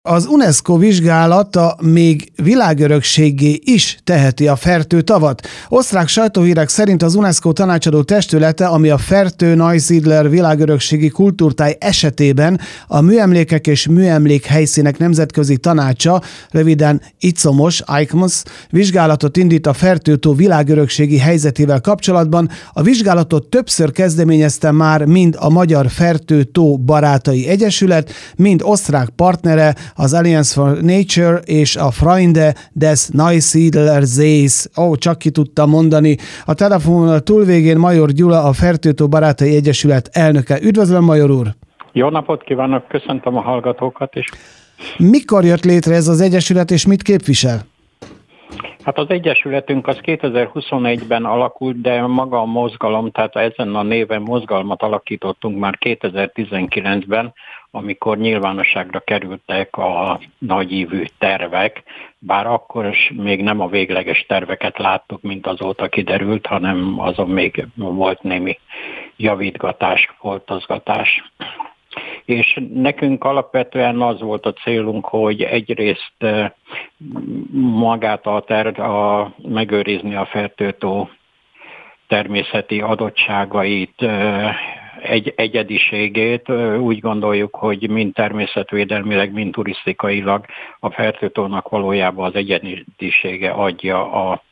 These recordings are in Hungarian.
Az UNESCO vizsgálata még világörökséggé is teheti a Fertő-tavat. Osztrák sajtóhírek szerint az UNESCO tanácsadó testülete, ami a Fertő-Neusiedler világörökségi kultúrtáj esetében a műemlékek és műemlékhelyszínek nemzetközi tanácsa, röviden ICOMOS, vizsgálatot indít a Fertő-tó világörökségi helyzetével kapcsolatban. A vizsgálatot többször kezdeményezte már mind a Magyar Fertő-tó Barátai Egyesület, mind osztrák partnere, az Alliance for Nature és a Freunde des Neusiedler Sees. Csak ki tudtam mondani. A telefononal túlvégén Major Gyula, a Fertő-tó Barátai Egyesület elnöke. Üdvözlöm, Major úr! Jó napot kívánok, köszöntöm a hallgatókat is. Mikor jött létre ez az egyesület, és mit képvisel? Hát az egyesületünk az 2021-ben alakult, de maga a mozgalom, tehát ezen a néven mozgalmat alakítottunk már 2019-ben, amikor nyilvánosságra kerültek a nagyívű tervek, bár akkor is még nem a végleges terveket láttuk, mint azóta kiderült, hanem azon még volt némi javítgatás, foltozgatás. És nekünk alapvetően az volt a célunk, hogy egyrészt magát megőrizni a Fertő-tó természeti adottságait, egyediségét. Úgy gondoljuk, hogy mind természetvédelmileg, mind turisztikailag a Fertő-tónak valójában az egyedisége adja a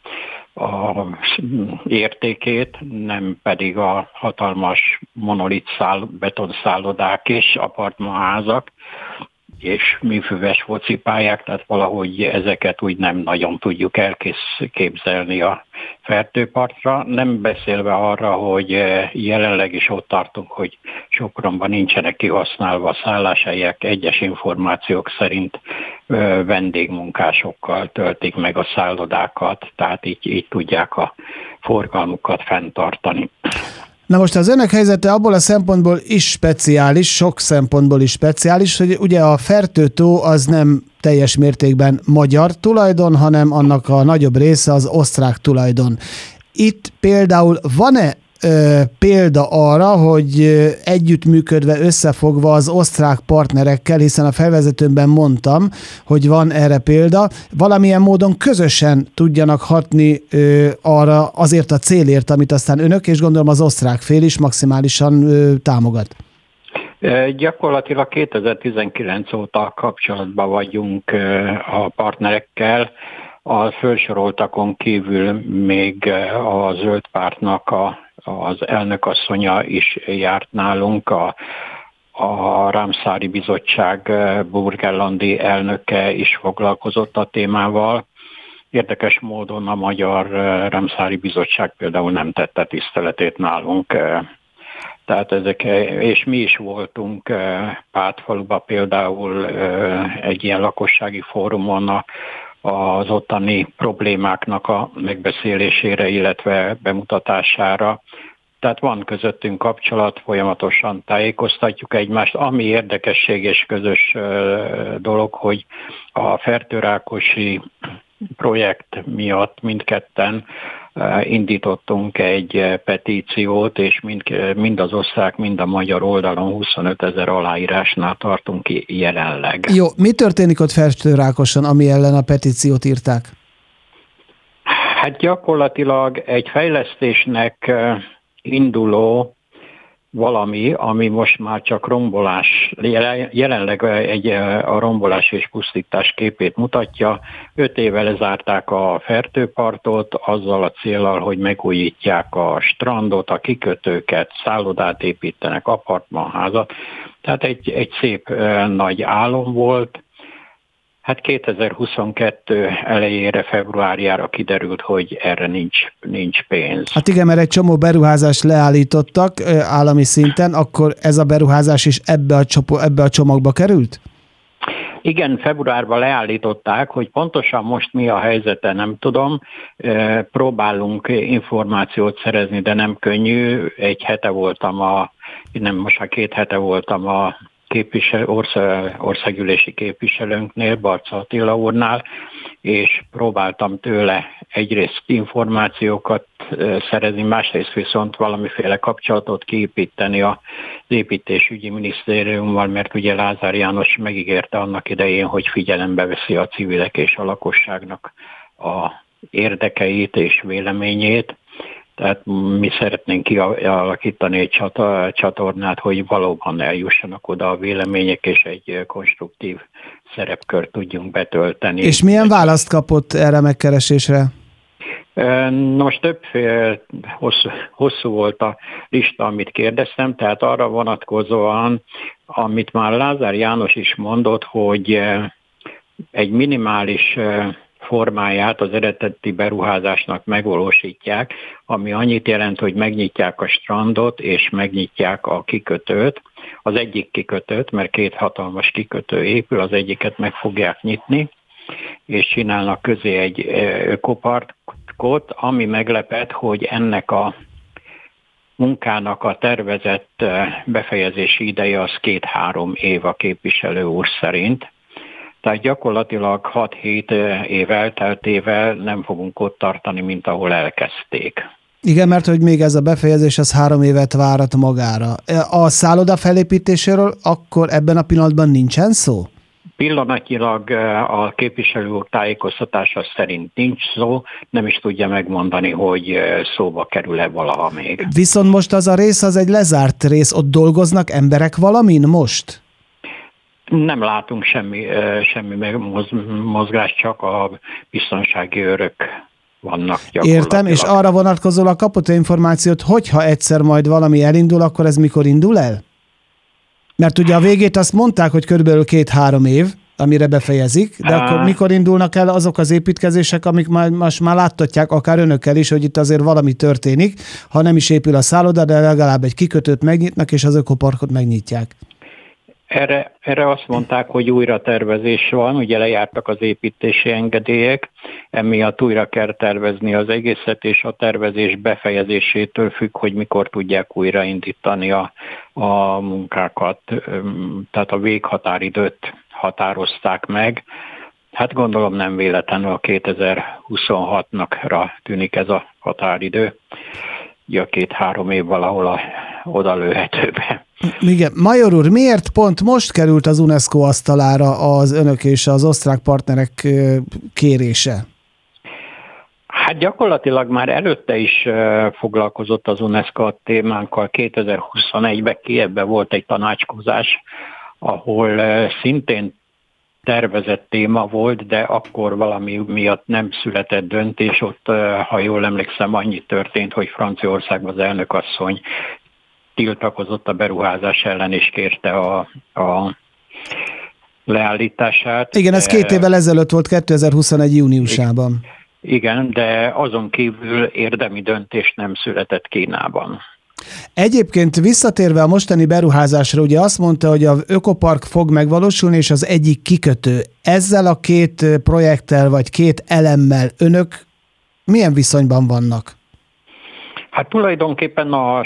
értékét, nem pedig a hatalmas monolit betonszállodák és apartmanházak és műfüves focipályák, tehát valahogy ezeket úgy nem nagyon tudjuk elképzelni a Fertőpartra, nem beszélve arra, hogy jelenleg is ott tartunk, hogy Sopronban nincsenek kihasználva szálláshelyek, egyes információk szerint vendégmunkásokkal töltik meg a szállodákat, tehát így tudják a forgalmukat fenntartani. Na most az önök helyzete abból a szempontból is speciális, sok szempontból is speciális, hogy ugye a Fertő-tó az nem teljes mértékben magyar tulajdon, hanem annak a nagyobb része az osztrák tulajdon. Itt például van-e példa arra, hogy együttműködve, összefogva az osztrák partnerekkel, hiszen a felvezetőmben mondtam, hogy van erre példa, valamilyen módon közösen tudjanak hatni arra azért a célért, amit aztán önök, és gondolom az osztrák fél is maximálisan támogat. Gyakorlatilag 2019 óta kapcsolatban vagyunk a partnerekkel. A felsoroltakon kívül még a Zöld Pártnak az elnökasszonya is járt nálunk, a Rámszári Bizottság burgenlandi elnöke is foglalkozott a témával. Érdekes módon a Magyar Rámszári Bizottság például nem tette tiszteletét nálunk. Tehát és mi is voltunk Pátfaluban például egy ilyen lakossági fórumon az ottani problémáknak a megbeszélésére, illetve bemutatására. Tehát van közöttünk kapcsolat, folyamatosan tájékoztatjuk egymást. Ami érdekesség és közös dolog, hogy a fertőrákosi projekt miatt mindketten indítottunk egy petíciót, és mind az osztrák, mind a magyar oldalon 25 000 aláírásnál tartunk jelenleg. Jó, mi történik ott Fertőrákoson, ami ellen a petíciót írták? Hát gyakorlatilag egy fejlesztésnek induló valami, ami most már csak rombolás, jelenleg a rombolás és pusztítás képét mutatja. 5 éve lezárták a Fertőpartot azzal a céllal, hogy megújítják a strandot, a kikötőket, szállodát építenek, apartmanházat. Tehát egy szép nagy álom volt. Hát 2022 elejére, februárjára kiderült, hogy erre nincs pénz. Hát igen, mert egy csomó beruházást leállítottak állami szinten, akkor ez a beruházás is ebbe a csomagba került? Igen, februárban leállították, hogy pontosan most mi a helyzete, nem tudom. Próbálunk információt szerezni, de nem könnyű. Egy hete voltam most már 2 hete voltam a országgyűlési képviselőnknél, Barca Attila úrnál, és próbáltam tőle egyrészt információkat szerezni, másrészt viszont valamiféle kapcsolatot kiépíteni az építésügyi minisztériummal, mert ugye Lázár János megígérte annak idején, hogy figyelembe veszi a civilek és a lakosságnak a érdekeit és véleményét. Tehát mi szeretnénk kialakítani egy csatornát, hogy valóban eljussanak oda a vélemények, és egy konstruktív szerepkört tudjunk betölteni. És milyen választ kapott erre a megkeresésre? Most hosszú volt a lista, amit kérdeztem, tehát arra vonatkozóan, amit már Lázár János is mondott, hogy egy minimális formáját az eredeti beruházásnak megvalósítják, ami annyit jelent, hogy megnyitják a strandot és megnyitják a kikötőt, az egyik kikötőt, mert 2 hatalmas kikötő épül, az egyiket meg fogják nyitni, és csinálnak közé egy ökoparkot, ami meglepett, hogy ennek a munkának a tervezett befejezési ideje az 2-3 év a képviselő úr szerint. Tehát gyakorlatilag 6-7 év elteltével nem fogunk ott tartani, mint ahol elkezdték. Igen, mert hogy még ez a befejezés az 3 évet várat magára. A szálloda felépítéséről akkor ebben a pillanatban nincsen szó? Pillanatnyilag a képviselő úr tájékoztatása szerint nincs szó, nem is tudja megmondani, hogy szóba kerül-e valaha még. Viszont most az a rész, az egy lezárt rész, ott dolgoznak emberek valamin most? Nem látunk semmi mozgást, csak a biztonsági őrök vannak gyakorlatilag. Értem, és arra vonatkozólag kapott információt, hogyha egyszer majd valami elindul, akkor ez mikor indul el? Mert ugye a végét azt mondták, hogy körülbelül 2-3 év, amire befejezik, de akkor mikor indulnak el azok az építkezések, amik most már láttatják akár önökkel is, hogy itt azért valami történik, ha nem is épül a szálloda, de legalább egy kikötőt megnyitnak, és az ökoparkot megnyitják. Erre azt mondták, hogy újra tervezés van, ugye lejártak az építési engedélyek, emiatt újra kell tervezni az egészet, és a tervezés befejezésétől függ, hogy mikor tudják újraindítani a munkákat, tehát a véghatáridőt határozták meg. Hát gondolom nem véletlenül a 2026-ra tűnik ez a határidő, ugye a 2-3 év valahol oda lőhetőbe. Igen. Major úr, miért pont most került az UNESCO asztalára az önök és az osztrák partnerek kérése? Hát gyakorlatilag már előtte is foglalkozott az UNESCO a témánkkal. 2021-ben Kijevben volt egy tanácskozás, ahol szintén tervezett téma volt, de akkor valami miatt nem született döntés. Ott, ha jól emlékszem, annyi történt, hogy Franciaországban az elnökasszony tiltakozott a beruházás ellen, és kérte a leállítását. Igen, ez 2 évvel ezelőtt volt, 2021. júniusában. Igen, de azon kívül érdemi döntés nem született Kínában. Egyébként visszatérve a mostani beruházásra, ugye azt mondta, hogy az ökopark fog megvalósulni, és az egyik kikötő. Ezzel a 2 projekttel, vagy 2 elemmel önök milyen viszonyban vannak? Hát tulajdonképpen a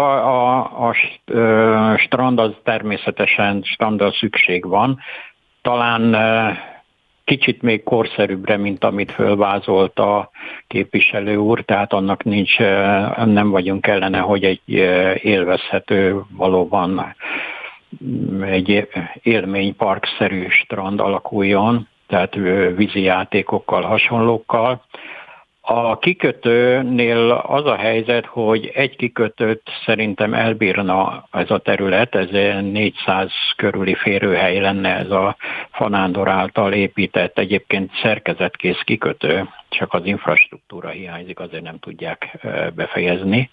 strand az természetesen, strandra szükség van. Talán kicsit még korszerűbbre, mint amit fölvázolt a képviselő úr, tehát annak nem vagyunk ellene, hogy egy élvezhető, valóban egy élményparkszerű strand alakuljon, tehát vízi játékokkal, hasonlókkal. A kikötőnél az a helyzet, hogy egy kikötőt szerintem elbírna ez a terület, ez 400 körüli férőhely lenne ez a Fanándor által épített, egyébként szerkezetkész kikötő, csak az infrastruktúra hiányzik, azért nem tudják befejezni.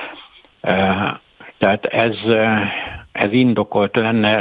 Tehát ez indokolt lenne,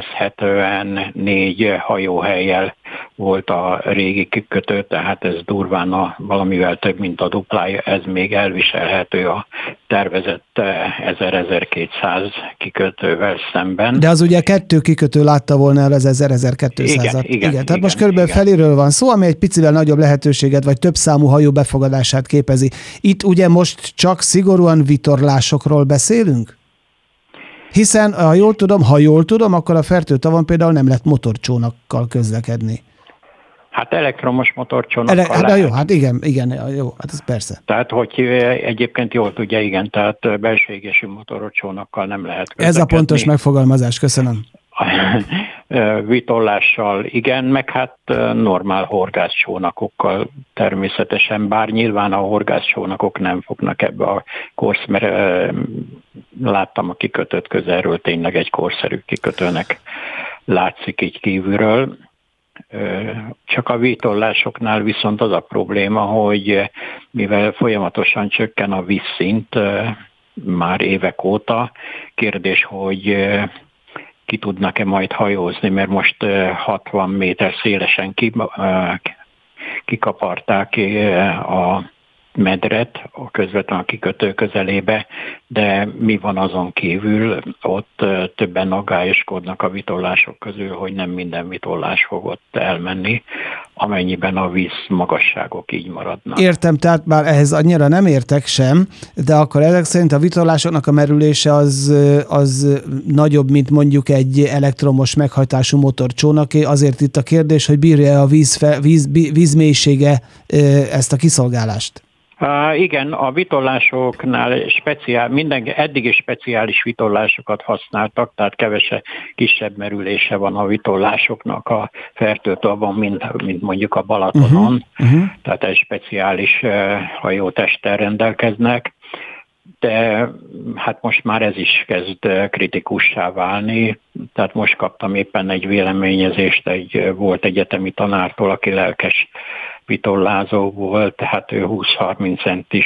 174 hajóhellyel volt a régi kikötő, tehát ez durván valamivel több, mint a duplája, ez még elviselhető a tervezett 1000-1200 kikötővel szemben. De az ugye 2 kikötő látta volna el az 1000-1200-at. Igen, tehát most körülbelül feléről van szó, ami egy picivel nagyobb lehetőséget, vagy több számú hajó befogadását képezi. Itt ugye most csak szigorúan vitorlásokról beszélünk? Hiszen, ha jól tudom, akkor a Fertő tavon például nem lehet motorcsónakkal közlekedni. Hát elektromos motorcsónakkal lehet. Jó, hát igen, jó, hát ez persze. Tehát, hogy egyébként jól tudja, igen, tehát belső égésű motorcsónakkal nem lehet közlekedni. Ez a pontos megfogalmazás, köszönöm. Vitollással igen, meg hát normál horgászcsónakokkal természetesen, bár nyilván a horgászcsónakok nem fognak ebbe a mert láttam a kikötőt közelről, tényleg egy korszerű kikötőnek látszik így kívülről. Csak a víztollásoknál viszont az a probléma, hogy mivel folyamatosan csökken a vízszint már évek óta, kérdés, hogy ki tudnak-e majd hajózni, mert most 60 méter szélesen kikaparták a medret közvetlenül a kikötő közelébe, de mi van azon kívül, ott többen aggályoskodnak a vitollások közül, hogy nem minden vitollás fog ott elmenni, amennyiben a víz magasságok így maradnak. Értem, tehát már ehhez annyira nem értek sem, de akkor ezek szerint a vitollásoknak a merülése az nagyobb, mint mondjuk egy elektromos meghajtású motorcsónaké. Azért itt a kérdés, hogy bírja a vízmélysége ezt a kiszolgálást. Igen, a vitollásoknál eddig is speciális vitollásokat használtak, tehát kisebb merülése van a vitollásoknak a Fertőtavon, mint mondjuk a Balatonon, tehát egy speciális hajótesttel rendelkeznek, de hát most már ez is kezd kritikussá válni, tehát most kaptam éppen egy véleményezést volt egyetemi tanártól, aki lelkes vitollázó volt, tehát ő 20-30 centis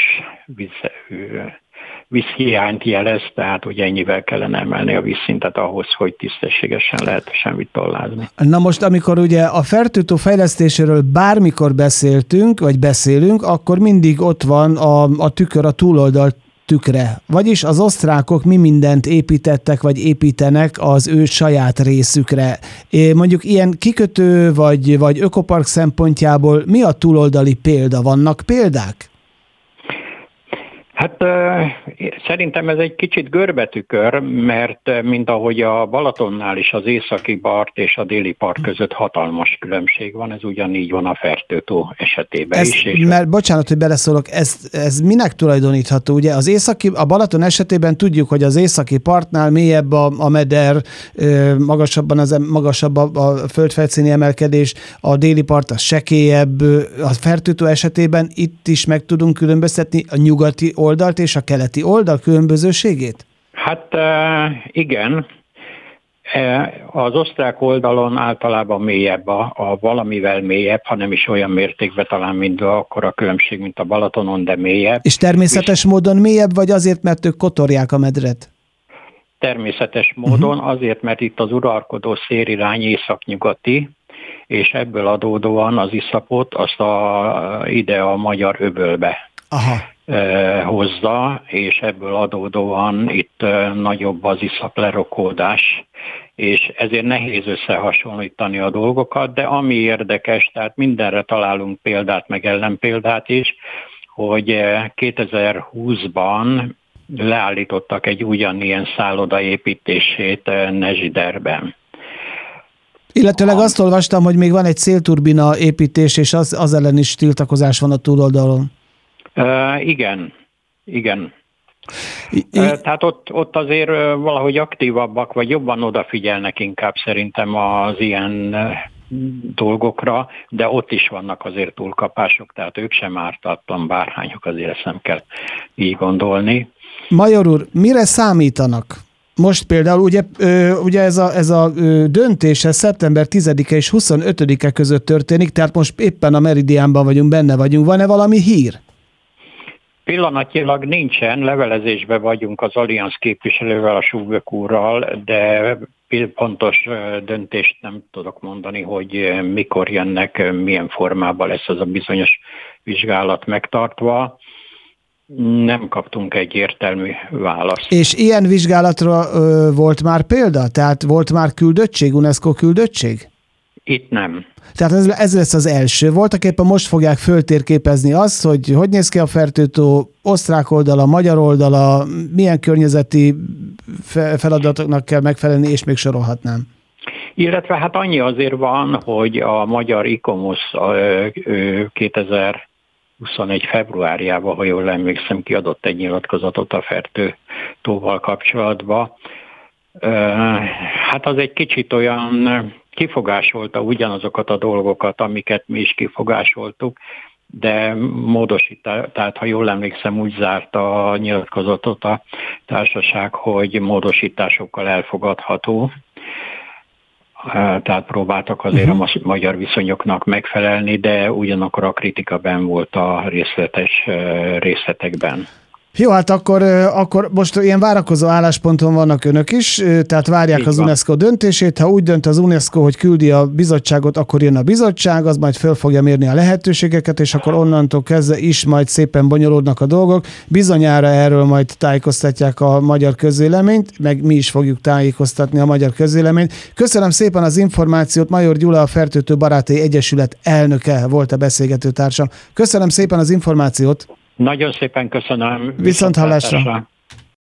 vízhiányt jelez, tehát ugye ennyivel kellene emelni a vízszintet ahhoz, hogy tisztességesen lehetősen vitollázni. Na most, amikor ugye a Fertőtó fejlesztéséről bármikor beszélünk, akkor mindig ott van a tükör, a túloldal tükre. Vagyis az osztrákok mi mindent építettek, vagy építenek az ő saját részükre. Mondjuk ilyen kikötő, vagy ökopark szempontjából mi a túloldali példa? Vannak példák? Hát szerintem ez egy kicsit görbetükör, mert mint ahogy a Balatonnál is az északi part és a déli part között hatalmas különbség van, ez ugyanígy van a Fertőtó esetében is. Mert bocsánat, hogy beleszólok, ez minek tulajdonítható? Ugye a Balaton esetében tudjuk, hogy az északi partnál mélyebb a meder, magasabb a földfelszíni emelkedés, a déli part az sekélyebb, a Fertőtó esetében itt is meg tudunk különböztetni a nyugati oldalt és a keleti oldal különbözőségét? Hát igen. Az osztrák oldalon általában mélyebb, a valamivel mélyebb, hanem is olyan mértékben talán mind akkora különbség, mint a Balatonon, de mélyebb. És természetes módon mélyebb, vagy azért, mert ők kotorják a medret? Természetes módon, azért, mert itt az uralkodó szélirány északnyugati, és ebből adódóan az iszapot azt ide a Magyar öbölbe hozza, és ebből adódóan itt nagyobb az iszap lerokódás, és ezért nehéz összehasonlítani a dolgokat, de ami érdekes, tehát mindenre találunk példát, meg ellenpéldát is, hogy 2020-ban leállítottak egy ugyanilyen szálloda építését Nezsiderben. Illetőleg azt olvastam, hogy még van egy szélturbina építés, és az ellen is tiltakozás van a túloldalon. Igen. Tehát ott azért valahogy aktívabbak, vagy jobban odafigyelnek inkább szerintem az ilyen dolgokra, de ott is vannak azért túlkapások, tehát ők sem ártatlan bárhányok, azért ezt nem kell így gondolni. Major úr, mire számítanak? Most például ugye ez a döntés szeptember 10-e és 25-e között történik, tehát most éppen a Meridiánban vagyunk, benne vagyunk. Van-e valami hír? Pillanatnyilag nincsen, levelezésben vagyunk az Allianz képviselővel, a Schubök úrral, de pontos döntést nem tudok mondani, hogy mikor jönnek, milyen formában lesz az a bizonyos vizsgálat megtartva. Nem kaptunk egyértelmű választ. És ilyen vizsgálatra volt már példa? Tehát volt már küldöttség, UNESCO küldöttség? Itt nem. Tehát ez lesz az első. Voltak éppen most fogják föltérképezni azt, hogy néz ki a Fertőtó, osztrák oldala, magyar oldala, milyen környezeti feladatoknak kell megfelelni, és még sorolhatnám. Illetve hát annyi azért van, hogy a magyar ICOMOS 2021 februárjában, ha jól emlékszem, kiadott egy nyilatkozatot a Fertő-tóval kapcsolatban. Hát az egy kicsit olyan kifogásolta ugyanazokat a dolgokat, amiket mi is kifogásoltuk, de tehát ha jól emlékszem, úgy zárta a nyilatkozatot a társaság, hogy módosításokkal elfogadható. Tehát próbáltak azért a magyar viszonyoknak megfelelni, de ugyanakkor a kritika benn volt a részletekben. Jó, hát akkor most ilyen várakozó állásponton vannak önök is, tehát várják az UNESCO döntését. Ha úgy dönt az UNESCO, hogy küldi a bizottságot, akkor jön a bizottság, az majd föl fogja mérni a lehetőségeket, és akkor onnantól kezdve is majd szépen bonyolódnak a dolgok. Bizonyára erről majd tájékoztatják a magyar közvéleményt, meg mi is fogjuk tájékoztatni a magyar közvéleményt. Köszönöm szépen az információt, Major Gyula, a Fertőtő Barátai Egyesület elnöke volt a beszélgető társam. Köszönöm szépen az információt. Nagyon szépen köszönöm. Viszonthallásra.